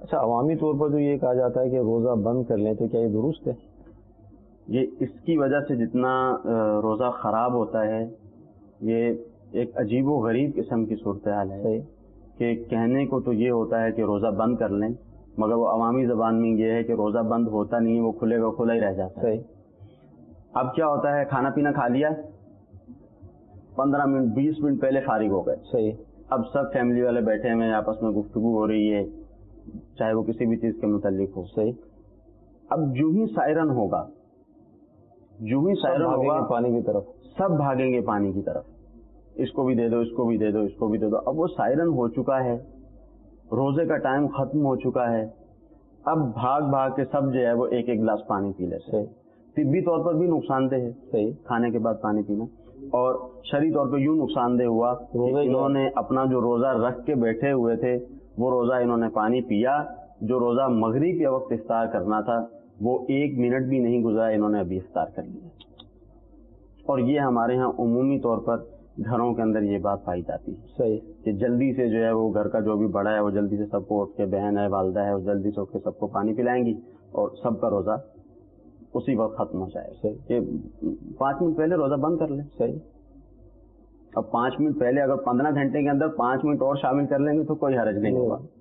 اچھا، عوامی طور پر جو یہ کہا جاتا ہے کہ روزہ بند کر لیں تو کیا یہ درست ہے؟ یہ اس کی وجہ سے جتنا روزہ خراب ہوتا ہے، یہ ایک عجیب و غریب قسم کی صورتحال ہے کہ کہنے کو تو یہ ہوتا ہے کہ روزہ بند کر لیں، مگر وہ عوامی زبان میں یہ ہے کہ روزہ بند ہوتا نہیں ہے، وہ کھلے گا کھلا ہی رہ جاتا ہے۔ اب کیا ہوتا ہے، کھانا پینا کھا لیا، 15 منٹ 20 منٹ پہلے فارغ ہو گئے، صحیح، اب سب فیملی والے بیٹھے ہوئے ہیں، آپس میں گفتگو ہو رہی ہے، چاہے وہ کسی بھی چیز کے متعلق ہو، صحیح، اب جو ہی سائرن ہوگا، جو ہی سائرن ہوگا پانی کی طرف، سب بھاگیں گے پانی کی طرف، اس کو بھی دے دو، اس کو بھی دے دو، اس کو بھی دے دو۔ اب وہ سائرن ہو چکا ہے، روزے کا ٹائم ختم ہو چکا ہے، اب بھاگ بھاگ کے سب جو ہے وہ ایک ایک گلاس پانی پی لیتے ہیں۔ طبی طور پر بھی نقصان دہ ہے، صحیح، کھانے کے بعد پانی پینا، اور شرعی طور پہ یوں نقصان دہ ہوا کہ انہوں نے اپنا جو روزہ رکھ کے بیٹھے ہوئے تھے وہ روزہ انہوں نے پانی پیا، جو روزہ مغرب کے وقت افطار کرنا تھا وہ 1 منٹ بھی نہیں گزرا، انہوں نے ابھی افطار کر لیا۔ اور یہ ہمارے ہاں عمومی طور پر گھروں کے اندر یہ بات پائی جاتی ہے، صحیح، کہ جلدی سے جو ہے وہ گھر کا جو بھی بڑا ہے وہ جلدی سے سب کو اٹھ کے، بہن ہے، والدہ ہے، وہ جلدی سے اٹھ کے سب کو پانی پلائیں گی اور سب کا روزہ اسی وقت ختم ہو جائے۔ صحیح، کہ 5 منٹ پہلے روزہ بند کر لیں، صحیح، اب 5 منٹ پہلے اگر 15 گھنٹے کے اندر 5 منٹ اور شامل کر لیں گے تو کوئی حرج نہیں ہوگا۔